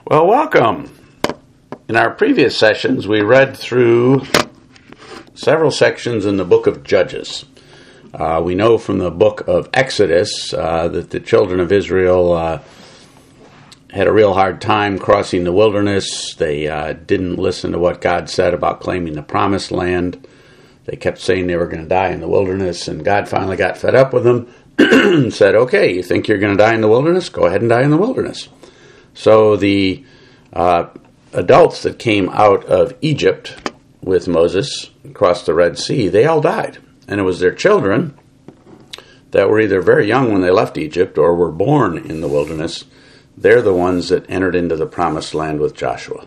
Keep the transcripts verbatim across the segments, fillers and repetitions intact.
Well, welcome. In our previous sessions, we read through several sections in the book of Judges. Uh, we know from the book of Exodus uh, that the children of Israel uh, had a real hard time crossing the wilderness. They uh, didn't listen to what God said about claiming the promised land. They kept saying they were going to die in the wilderness, and God finally got fed up with them and said, okay, you think you're going to die in the wilderness? Go ahead and die in the wilderness. So the uh, adults that came out of Egypt with Moses across the Red Sea, they all died. And it was their children that were either very young when they left Egypt or were born in the wilderness. They're the ones that entered into the promised land with Joshua.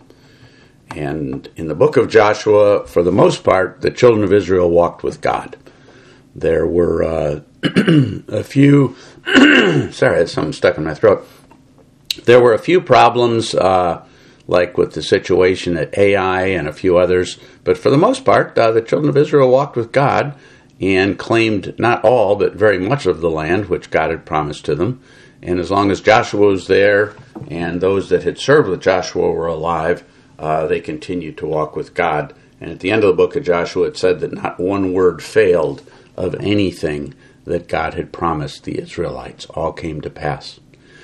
And in the book of Joshua, for the most part, the children of Israel walked with God. There were uh, a few, sorry, I had something stuck in my throat. There were a few problems, uh, like with the situation at Ai and a few others, but for the most part, uh, the children of Israel walked with God and claimed not all, but very much of the land which God had promised to them. And as long as Joshua was there and those that had served with Joshua were alive, uh, they continued to walk with God. And at the end of the book of Joshua, it said that not one word failed of anything that God had promised the Israelites. All came to pass.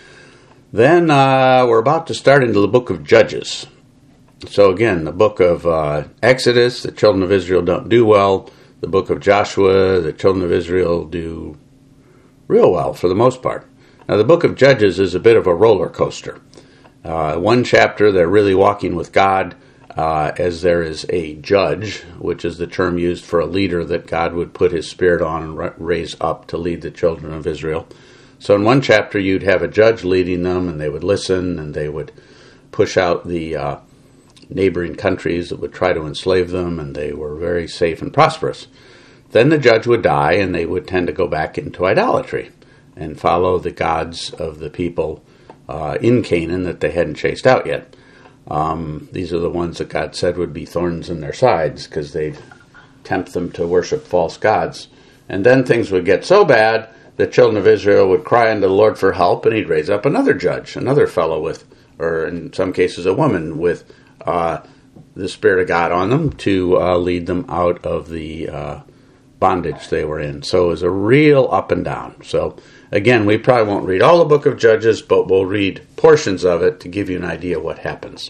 Then uh, we're about to start into the book of Judges. So again, the book of uh, Exodus, the children of Israel don't do well. The book of Joshua, the children of Israel do real well for the most part. Now the book of Judges is a bit of a roller coaster. Uh, one chapter, they're really walking with God uh, as there is a judge, which is the term used for a leader that God would put his spirit on and ra- raise up to lead the children of Israel. So in one chapter, you'd have a judge leading them, and they would listen, and they would push out the uh, neighboring countries that would try to enslave them, and they were very safe and prosperous. Then the judge would die, and they would tend to go back into idolatry and follow the gods of the people uh, in Canaan that they hadn't chased out yet. Um, these are the ones that God said would be thorns in their sides because they'd tempt them to worship false gods. And then things would get so bad, the children of Israel would cry unto the Lord for help, and he'd raise up another judge, another fellow with, or in some cases a woman with uh, the Spirit of God on them to uh, lead them out of the uh, bondage they were in. So it was a real up and down. So again, we probably won't read all the book of Judges, but we'll read portions of it to give you an idea what happens.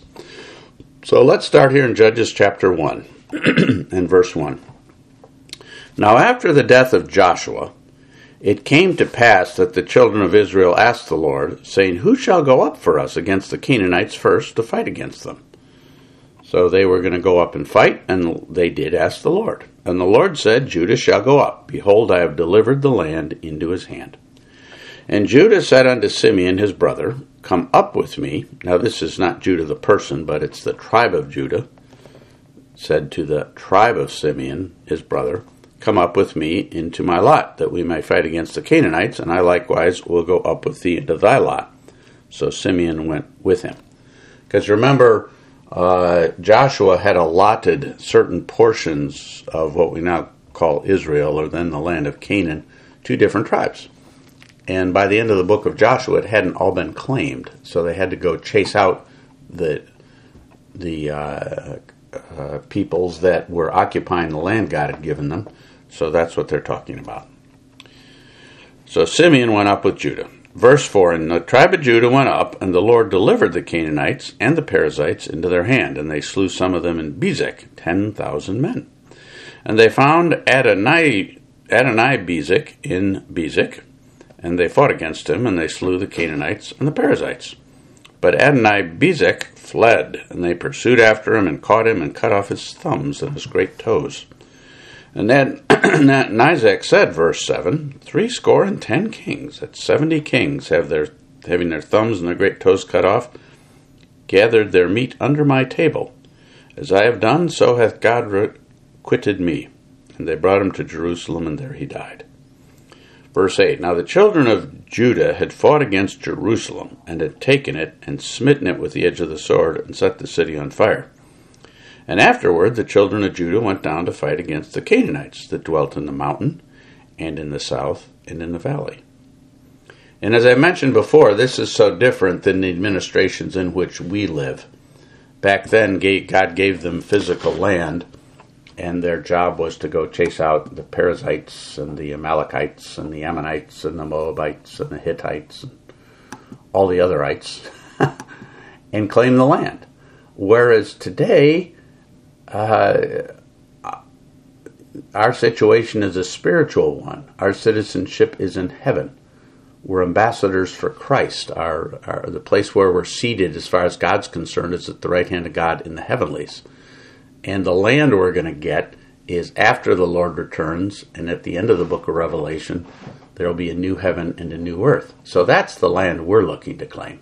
So let's start here in Judges chapter one and verse one. Now after the death of Joshua, it came to pass that the children of Israel asked the Lord, saying, who shall go up for us against the Canaanites first to fight against them? So they were going to go up and fight, and they did ask the Lord. And the Lord said, Judah shall go up. Behold, I have delivered the land into his hand. And Judah said unto Simeon his brother, come up with me. Now this is not Judah the person, but it's the tribe of Judah. Said to the tribe of Simeon his brother, come up with me into my lot, that we may fight against the Canaanites, and I likewise will go up with thee into thy lot. So Simeon went with him. Because remember, uh, Joshua had allotted certain portions of what we now call Israel, or then the land of Canaan, to different tribes. And by the end of the book of Joshua, it hadn't all been claimed, so they had to go chase out the the uh, uh, peoples that were occupying the land God had given them. So that's what they're talking about. So Simeon went up with Judah. Verse four, and the tribe of Judah went up, and the Lord delivered the Canaanites and the Perizzites into their hand, and they slew some of them in Bezek, ten thousand men. And they found Adonai, Adonai-Bezek in Bezek, and they fought against him, and they slew the Canaanites and the Perizzites. But Adonai-Bezek fled, and they pursued after him, and caught him, and cut off his thumbs and his great toes. And then Nizek said, verse seven, Three score and ten kings, that's seventy kings, have their having their thumbs and their great toes cut off, gathered their meat under my table. As I have done, so hath God requited me. And they brought him to Jerusalem, and there he died. Verse eight, Now the children of Judah had fought against Jerusalem, and had taken it, and smitten it with the edge of the sword, and set the city on fire. And afterward the children of Judah went down to fight against the Canaanites that dwelt in the mountain, and in the south, and in the valley. And as I mentioned before, this is so different than the administrations in which we live. Back then, God gave them physical land, and their job was to go chase out the Perizzites and the Amalekites and the Ammonites and the Moabites and the Hittites and all the otherites and claim the land. Whereas today, uh, our situation is a spiritual one. Our citizenship is in heaven. We're ambassadors for Christ. Our, our the place where we're seated as far as God's concerned is at the right hand of God in the heavenlies. And the land we're going to get is after the Lord returns, and at the end of the book of Revelation, there will be a new heaven and a new earth. So that's the land we're looking to claim.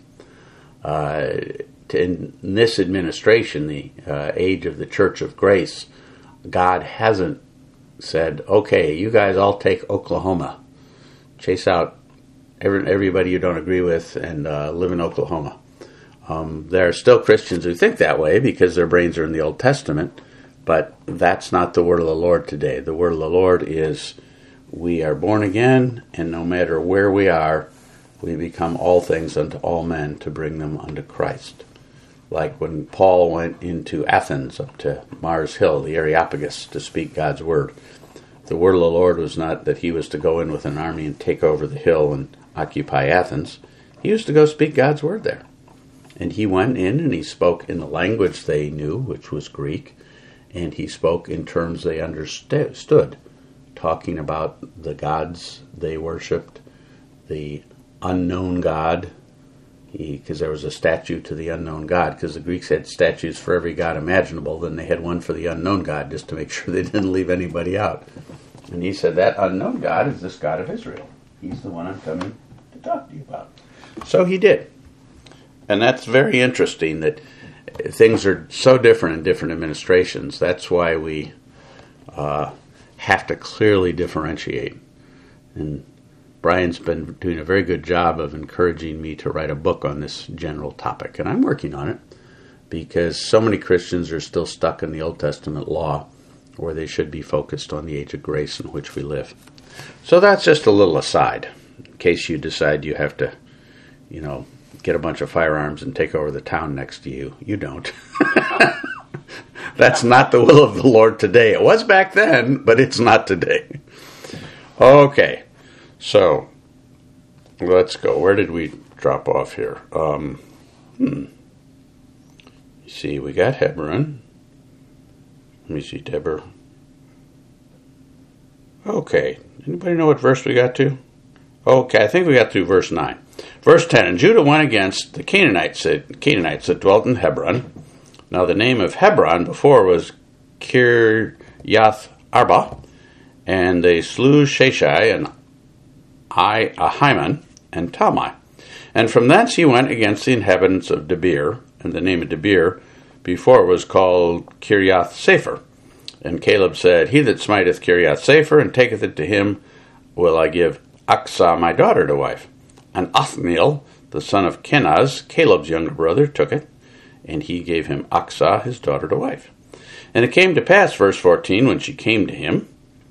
Uh, to, in this administration, the uh, age of the Church of Grace, God hasn't said, okay, you guys all take Oklahoma. Chase out every, everybody you don't agree with and uh, live in Oklahoma. Um, there are still Christians who think that way because their brains are in the Old Testament, but that's not the word of the Lord today. The word of the Lord is we are born again, and no matter where we are, we become all things unto all men to bring them unto Christ. Like when Paul went into Athens up to Mars Hill, the Areopagus, to speak God's word. The word of the Lord was not that he was to go in with an army and take over the hill and occupy Athens. He was to go speak God's word there. And he went in and he spoke in the language they knew, which was Greek, and he spoke in terms they understood, talking about the gods they worshipped, the unknown God, because there was a statue to the unknown God, because the Greeks had statues for every god imaginable, then they had one for the unknown God, just to make sure they didn't leave anybody out. And he said, that unknown God is this God of Israel. He's the one I'm coming to talk to you about. So he did. And that's very interesting that things are so different in different administrations. That's why we uh, have to clearly differentiate. And Brian's been doing a very good job of encouraging me to write a book on this general topic. And I'm working on it because so many Christians are still stuck in the Old Testament law where they should be focused on the age of grace in which we live. So that's just a little aside in case you decide you have to, you know, get a bunch of firearms and take over the town next to you. You don't. That's not the will of the Lord today. It was back then, but it's not today. Okay, so let's go. Where did we drop off here? Um, hmm. You see, we got Hebron. Let me see, Deborah. Okay, anybody know what verse we got to? Okay, I think we got through verse nine. Verse ten, and Judah went against the Canaanites, Canaanites that dwelt in Hebron. Now the name of Hebron before was Kirjath Arba, and they slew Sheshai and Ahiman and Talmai. And from thence he went against the inhabitants of Debir, and the name of Debir before was called Kirjath Sefer. And Caleb said, he that smiteth Kirjath Sefer and taketh it to him will I give Aksah my daughter to wife. And Othniel, the son of Kenaz, Caleb's younger brother, took it, and he gave him Aksah his daughter to wife. And it came to pass, verse fourteen, when she came to him,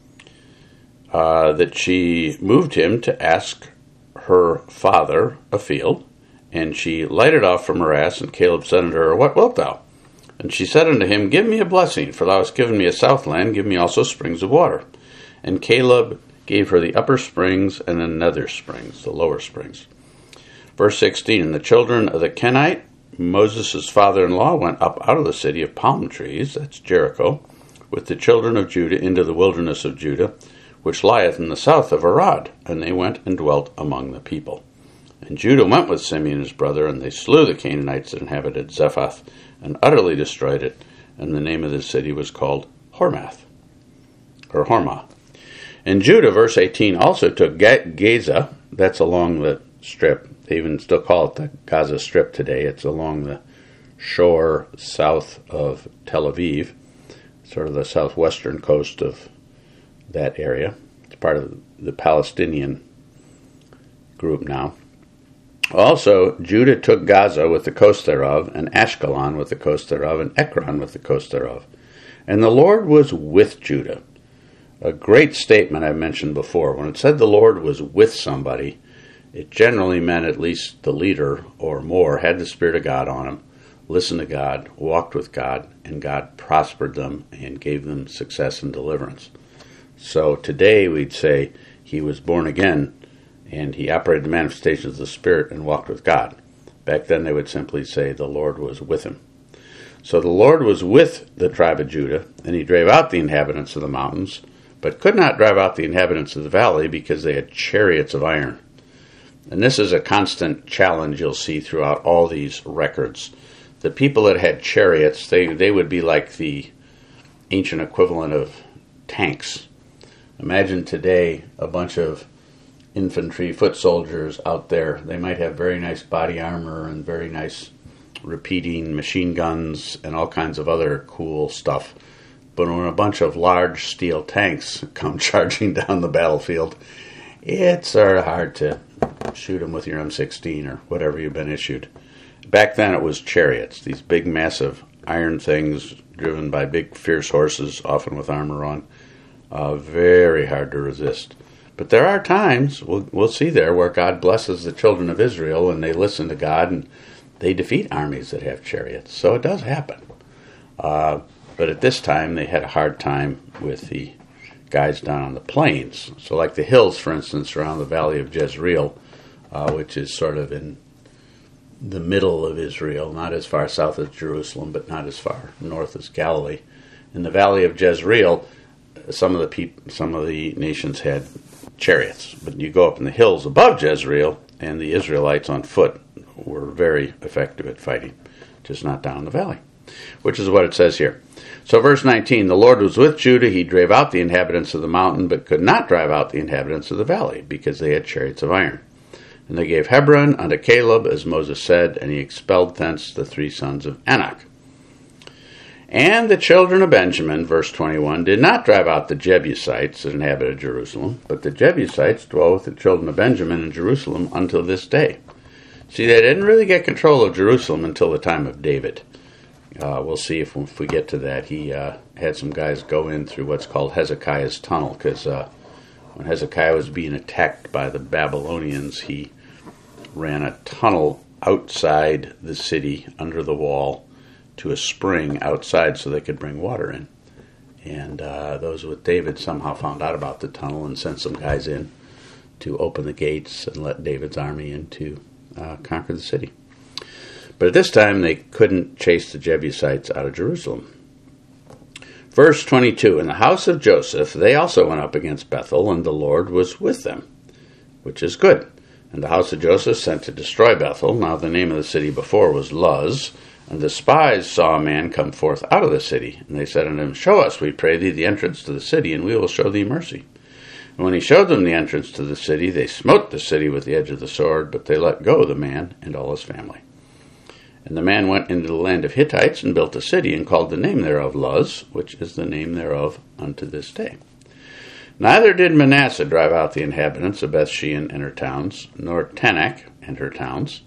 uh, that she moved him to ask her father a field, and she lighted off from her ass, and Caleb said unto her, what wilt thou? And she said unto him, give me a blessing, for thou hast given me a south land, give me also springs of water. And Caleb gave her the upper springs and the nether springs, the lower springs. Verse sixteen, and the children of the Kenite, Moses' father-in-law, went up out of the city of palm trees, that's Jericho, with the children of Judah into the wilderness of Judah, which lieth in the south of Arad, and they went and dwelt among the people. And Judah went with Simeon his brother, and they slew the Canaanites that inhabited Zephath, and utterly destroyed it, and the name of the city was called Hormath, or Hormah. And Judah, verse eighteen, also took Gaza, that's along the strip. They even still call it the Gaza Strip today. It's along the shore south of Tel Aviv, sort of the southwestern coast of that area. It's part of the Palestinian group now. Also, Judah took Gaza with the coast thereof, and Ashkelon with the coast thereof, and Ekron with the coast thereof. And the Lord was with Judah. A great statement I mentioned before. When it said the Lord was with somebody, It generally meant at least the leader or more had the Spirit of God on him, listened to God, walked with God, and God prospered them and gave them success and deliverance. So today we'd say he was born again and he operated the manifestations of the Spirit and walked with God. Back then they would simply say the Lord was with him. So the Lord was with the tribe of Judah, and he drave out the inhabitants of the mountains, but could not drive out the inhabitants of the valley because they had chariots of iron. And this is a constant challenge you'll see throughout all these records. The people that had chariots, they, they would be like the ancient equivalent of tanks. Imagine today a bunch of infantry, foot soldiers out there. They might have very nice body armor and very nice repeating machine guns and all kinds of other cool stuff. But when a bunch of large steel tanks come charging down the battlefield, it's sort of hard to shoot them with your M sixteen or whatever you've been issued. Back then it was chariots, these big massive iron things driven by big fierce horses, often with armor on. Uh, very hard to resist. But there are times, we'll, we'll see there, where God blesses the children of Israel and they listen to God and they defeat armies that have chariots. So it does happen. Uh, but at this time, they had a hard time with the guys down on the plains. So like the hills, for instance, around the valley of Jezreel, uh, which is sort of in the middle of Israel, not as far south as Jerusalem, but not as far north as Galilee. In the valley of Jezreel, some of the peop- some of the nations had chariots. But you go up in the hills above Jezreel, and the Israelites on foot were very effective at fighting, just not down the valley, which is what it says here. So verse nineteen, the Lord was with Judah. He drave out the inhabitants of the mountain, but could not drive out the inhabitants of the valley, because they had chariots of iron. And they gave Hebron unto Caleb, as Moses said, and he expelled thence the three sons of Anak. And the children of Benjamin, verse twenty-one, did not drive out the Jebusites that inhabited Jerusalem, but the Jebusites dwell with the children of Benjamin in Jerusalem until this day. See, they didn't really get control of Jerusalem until the time of David. Uh, we'll see if, if we get to that. He uh, had some guys go in through what's called Hezekiah's tunnel, because uh, when Hezekiah was being attacked by the Babylonians, he ran a tunnel outside the city, under the wall, to a spring outside so they could bring water in. And uh, those with David somehow found out about the tunnel and sent some guys in to open the gates and let David's army in to uh, conquer the city. But at this time, they couldn't chase the Jebusites out of Jerusalem. Verse twenty-two, in the house of Joseph, they also went up against Bethel, and the Lord was with them, which is good. And the house of Joseph sent to destroy Bethel. Now the name of the city before was Luz. And the spies saw a man come forth out of the city. And they said unto him, show us, we pray thee, the entrance to the city, and we will show thee mercy. And when he showed them the entrance to the city, they smote the city with the edge of the sword, but they let go the man and all his family. And the man went into the land of Hittites and built a city, and called the name thereof Luz, which is the name thereof unto this day. Neither did Manasseh drive out the inhabitants of Bethshean and her towns, nor Tanakh and her towns,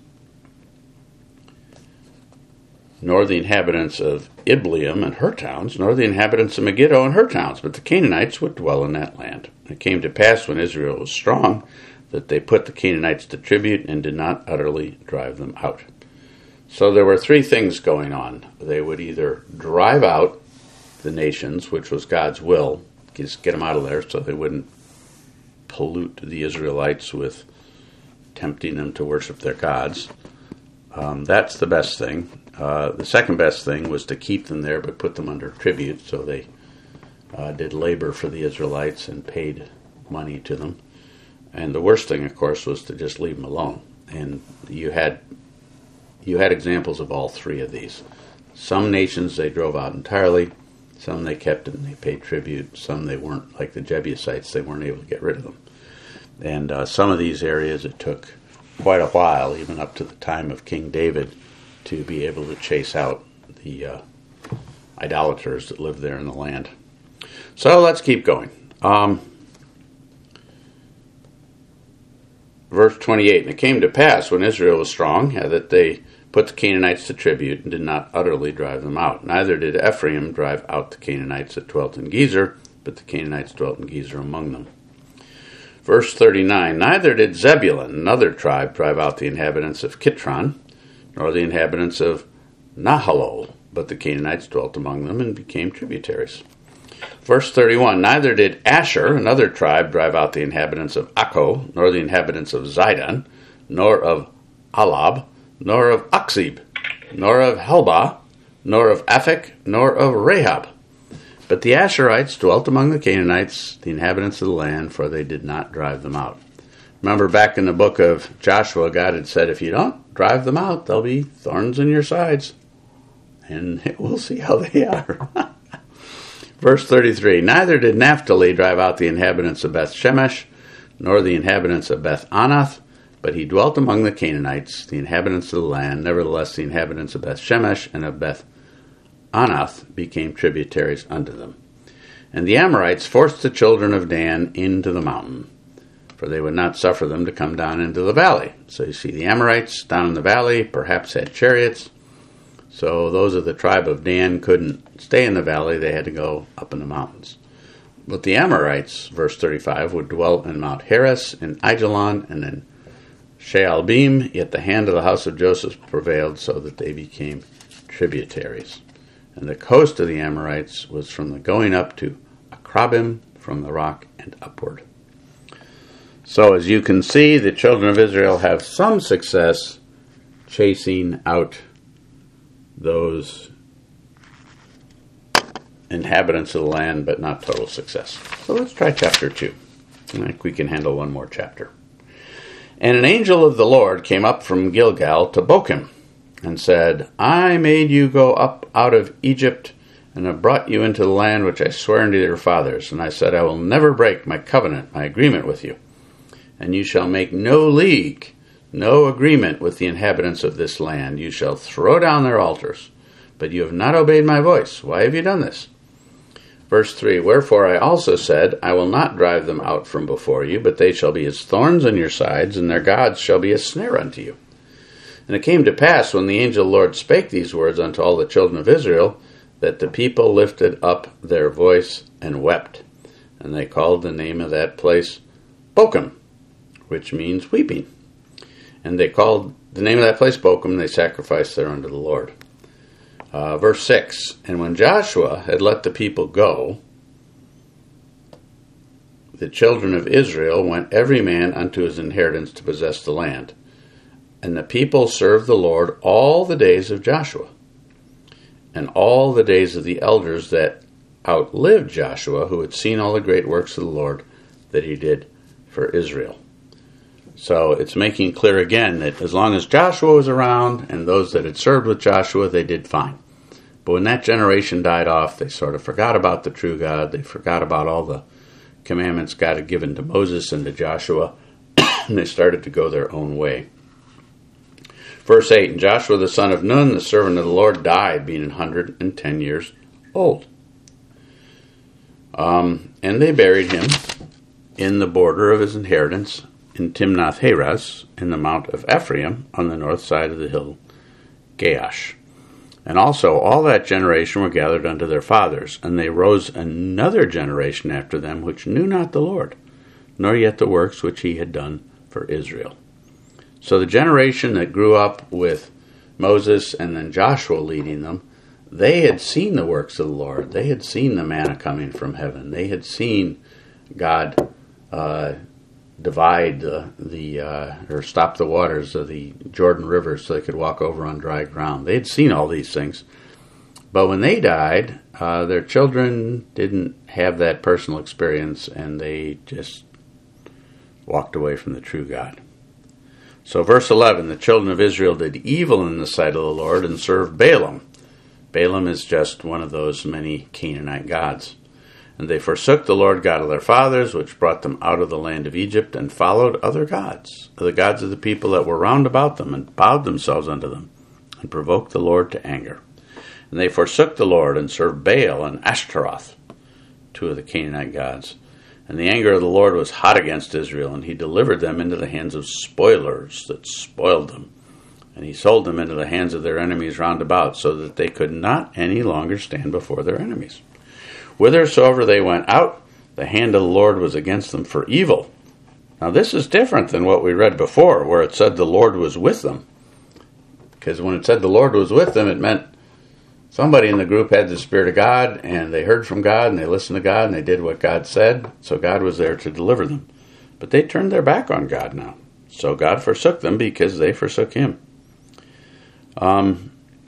nor the inhabitants of Ibleam and her towns, nor the inhabitants of Megiddo and her towns, but the Canaanites would dwell in that land. It came to pass, when Israel was strong, that they put the Canaanites to tribute and did not utterly drive them out. So there were three things going on. They would either drive out the nations, which was God's will, just get them out of there so they wouldn't pollute the Israelites with tempting them to worship their gods. Um, that's the best thing. Uh, the second best thing was to keep them there but put them under tribute, so they uh, did labor for the Israelites and paid money to them. And the worst thing, of course, was to just leave them alone. And you had you had examples of all three of these. Some nations they drove out entirely, some they kept and they paid tribute, some they weren't, like the Jebusites, they weren't able to get rid of them. And uh, some of these areas it took quite a while, even up to the time of King David, to be able to chase out the uh, idolaters that lived there in the land. So let's keep going. Um, verse twenty-eight, and it came to pass, when Israel was strong, uh, that they put the Canaanites to tribute and did not utterly drive them out. Neither did Ephraim drive out the Canaanites that dwelt in Gezer, but the Canaanites dwelt in Gezer among them. Verse thirty-nine, neither did Zebulun, another tribe, drive out the inhabitants of Kitron, nor the inhabitants of Nahalol, but the Canaanites dwelt among them and became tributaries. Verse thirty-one, neither did Asher, another tribe, drive out the inhabitants of Akko, nor the inhabitants of Zidon, nor of Alab, nor of Akzib, nor of Helbah, nor of Aphek, nor of Rahab. But the Asherites dwelt among the Canaanites, the inhabitants of the land, for they did not drive them out. Remember back in the book of Joshua, God had said, if you don't drive them out, there'll be thorns in your sides. And we'll see how they are. Verse thirty-three, neither did Naphtali drive out the inhabitants of Beth Shemesh, nor the inhabitants of Beth Anath, but he dwelt among the Canaanites, the inhabitants of the land. Nevertheless, the inhabitants of Beth Shemesh and of Beth Anath became tributaries unto them. And the Amorites forced the children of Dan into the mountain, for they would not suffer them to come down into the valley. So you see, the Amorites down in the valley perhaps had chariots, so those of the tribe of Dan couldn't stay in the valley, they had to go up in the mountains. But the Amorites, verse thirty-five, would dwell in Mount Heres, in Aijalon, and in Shaalbim, yet the hand of the house of Joseph prevailed, so that they became tributaries. And the coast of the Amorites was from the going up to Akrabim, from the rock and upward. So as you can see, the children of Israel have some success chasing out those inhabitants of the land, but not total success. So let's try chapter two. I think we can handle one more chapter. And an angel of the Lord came up from Gilgal to Bochim, and said, I made you go up out of Egypt, and have brought you into the land which I sware unto your fathers. And I said, I will never break my covenant, my agreement with you. And you shall make no league, no agreement with the inhabitants of this land. You shall throw down their altars. But you have not obeyed my voice. Why have you done this? Verse three, wherefore I also said, I will not drive them out from before you, but they shall be as thorns on your sides, and their gods shall be a snare unto you. And it came to pass, when the angel of the Lord spake these words unto all the children of Israel, that the people lifted up their voice and wept. And they called the name of that place Bochim, which means weeping. And they called the name of that place Bochim, and they sacrificed there unto the Lord. Uh, verse six, and when Joshua had let the people go, the children of Israel went every man unto his inheritance to possess the land. And the people served the Lord all the days of Joshua, and all the days of the elders that outlived Joshua, who had seen all the great works of the Lord that he did for Israel. So it's making clear again that as long as Joshua was around, and those that had served with Joshua, they did fine. But when that generation died off, they sort of forgot about the true God. They forgot about all the commandments God had given to Moses and to Joshua, and they started to go their own way. Verse eight, and Joshua the son of Nun, the servant of the Lord, died, being an hundred and ten years old. Um, and they buried him in the border of his inheritance in Timnath-Heres, in the mount of Ephraim, on the north side of the hill Gaash. And also all that generation were gathered unto their fathers, and they rose another generation after them, which knew not the Lord, nor yet the works which he had done for Israel. So the generation that grew up with Moses and then Joshua leading them, they had seen the works of the Lord. They had seen the manna coming from heaven. They had seen God uh, divide the, the uh, or stop the waters of the Jordan River so they could walk over on dry ground. They had seen all these things. But when they died, uh, their children didn't have that personal experience, and they just walked away from the true God. So verse eleven, the children of Israel did evil in the sight of the Lord and served Balaam. Balaam is just one of those many Canaanite gods. And they forsook the Lord God of their fathers, which brought them out of the land of Egypt, and followed other gods, the gods of the people that were round about them, and bowed themselves unto them, and provoked the Lord to anger. And they forsook the Lord, and served Baal and Ashtaroth, two of the Canaanite gods. And the anger of the Lord was hot against Israel, and he delivered them into the hands of spoilers that spoiled them. And he sold them into the hands of their enemies round about, so that they could not any longer stand before their enemies. Whithersoever they went out, the hand of the Lord was against them for evil, Now this is different than what we read before, where it said the Lord was with them. Because when it said the Lord was with them, it meant somebody in the group had the Spirit of God, and they heard from God, and they listened to God, and they did what God said, so God was there to deliver them. But they turned their back on God now. So God forsook them because they forsook Him. Um,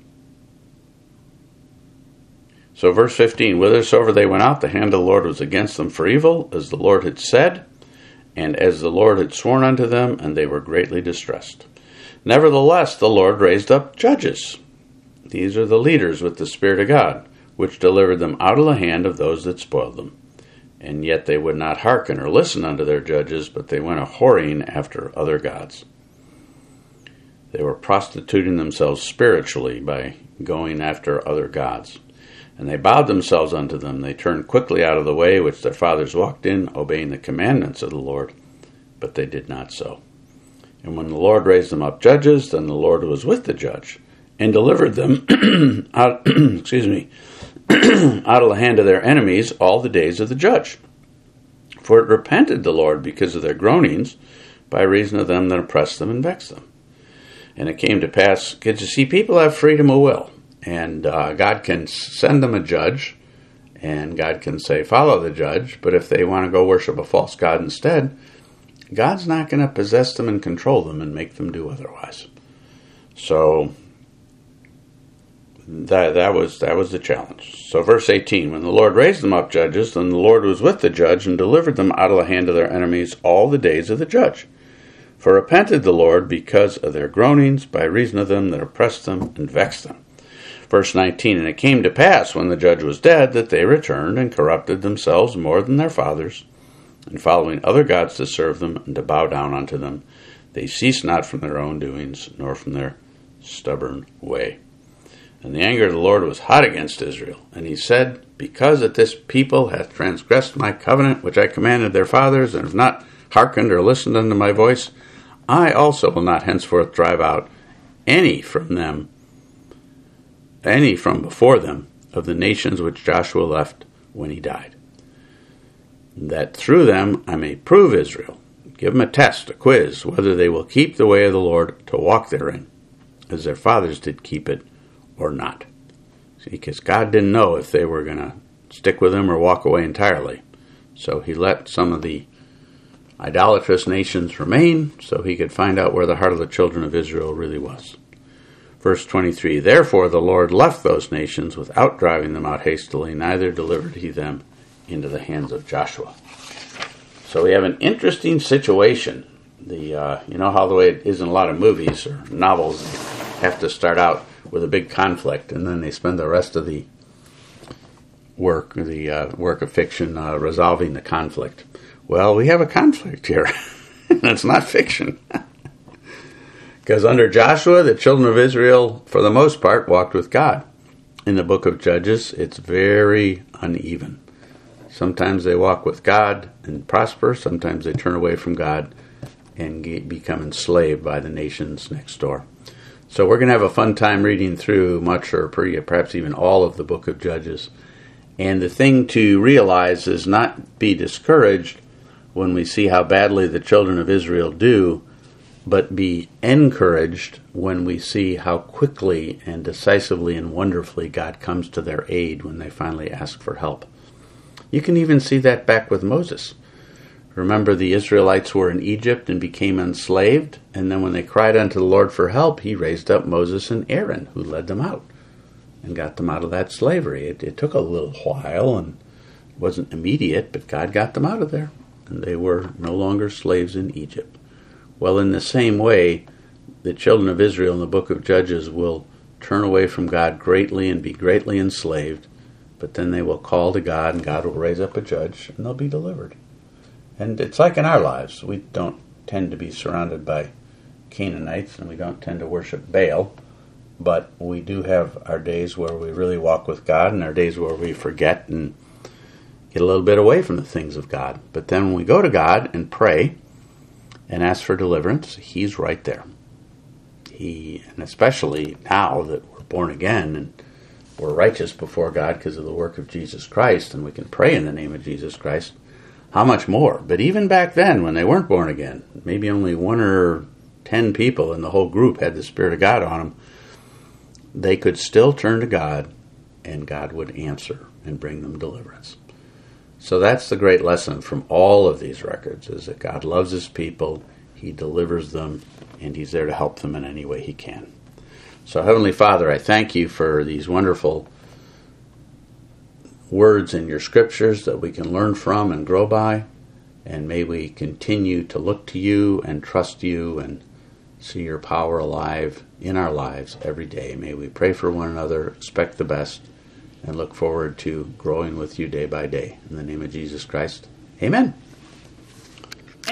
so verse fifteen, whithersoever they went out, the hand of the Lord was against them for evil, as the Lord had said, and as the Lord had sworn unto them, and they were greatly distressed. Nevertheless, the Lord raised up judges. These are the leaders with the Spirit of God, which delivered them out of the hand of those that spoiled them. And yet they would not hearken or listen unto their judges, but they went a-whoring after other gods. They were prostituting themselves spiritually by going after other gods. And they bowed themselves unto them. They turned quickly out of the way which their fathers walked in, obeying the commandments of the Lord, but they did not so. And when the Lord raised them up judges, then the Lord was with the judge, and delivered them out, excuse me, out of the hand of their enemies all the days of the judge. For it repented the Lord because of their groanings, by reason of them that oppressed them and vexed them. And it came to pass, because you see, people have freedom of will, and uh, God can send them a judge, and God can say, follow the judge, but if they want to go worship a false god instead, God's not going to possess them and control them and make them do otherwise. So that that was that was the challenge. So verse eighteen, when the Lord raised them up judges, then the Lord was with the judge and delivered them out of the hand of their enemies all the days of the judge. For repented the Lord because of their groanings, by reason of them that oppressed them and vexed them. Verse nineteen, and it came to pass, when the judge was dead, that they returned and corrupted themselves more than their fathers, and following other gods to serve them and to bow down unto them, they ceased not from their own doings, nor from their stubborn way. And the anger of the Lord was hot against Israel. And he said, because that this people hath transgressed my covenant, which I commanded their fathers, and have not hearkened or listened unto my voice, I also will not henceforth drive out any from them, any from before them, of the nations which Joshua left when he died, that through them I may prove Israel, give them a test, a quiz, whether they will keep the way of the Lord to walk therein, as their fathers did keep it, or not. See, because God didn't know if they were going to stick with him or walk away entirely. So he let some of the idolatrous nations remain, so he could find out where the heart of the children of Israel really was. Verse twenty-three, therefore the Lord left those nations without driving them out hastily, neither delivered he them into the hands of Joshua. So we have an interesting situation. The uh, you know how the way it is in a lot of movies or novels, they have to start out with a big conflict, and then they spend the rest of the work, the uh, work of fiction, uh, resolving the conflict. Well, we have a conflict here, and it's not fiction. Because under Joshua, the children of Israel, for the most part, walked with God. In the book of Judges, it's very uneven. Sometimes they walk with God and prosper. Sometimes they turn away from God and get, become enslaved by the nations next door. So we're going to have a fun time reading through much or perhaps even all of the book of Judges. And the thing to realize is not be discouraged when we see how badly the children of Israel do, but be encouraged when we see how quickly and decisively and wonderfully God comes to their aid when they finally ask for help. You can even see that back with Moses. Remember, the Israelites were in Egypt and became enslaved, and then when they cried unto the Lord for help, he raised up Moses and Aaron, who led them out and got them out of that slavery. It, it took a little while and wasn't immediate, but God got them out of there, and they were no longer slaves in Egypt. Well, in the same way, the children of Israel in the book of Judges will turn away from God greatly and be greatly enslaved, but then they will call to God, and God will raise up a judge, and they'll be delivered. And it's like in our lives. We don't tend to be surrounded by Canaanites, and we don't tend to worship Baal, but we do have our days where we really walk with God, and our days where we forget and get a little bit away from the things of God. But then when we go to God and pray and ask for deliverance, he's right there. He, and especially now that we're born again and we're righteous before God because of the work of Jesus Christ, and we can pray in the name of Jesus Christ, how much more? But even back then, when they weren't born again, maybe only one or ten people in the whole group had the Spirit of God on them, they could still turn to God, and God would answer and bring them deliverance. So that's the great lesson from all of these records, is that God loves his people, he delivers them, and he's there to help them in any way he can. So Heavenly Father, I thank you for these wonderful words in your scriptures that we can learn from and grow by, and may we continue to look to you and trust you and see your power alive in our lives every day. May we pray for one another, expect the best, and look forward to growing with you day by day. In the name of Jesus Christ, amen.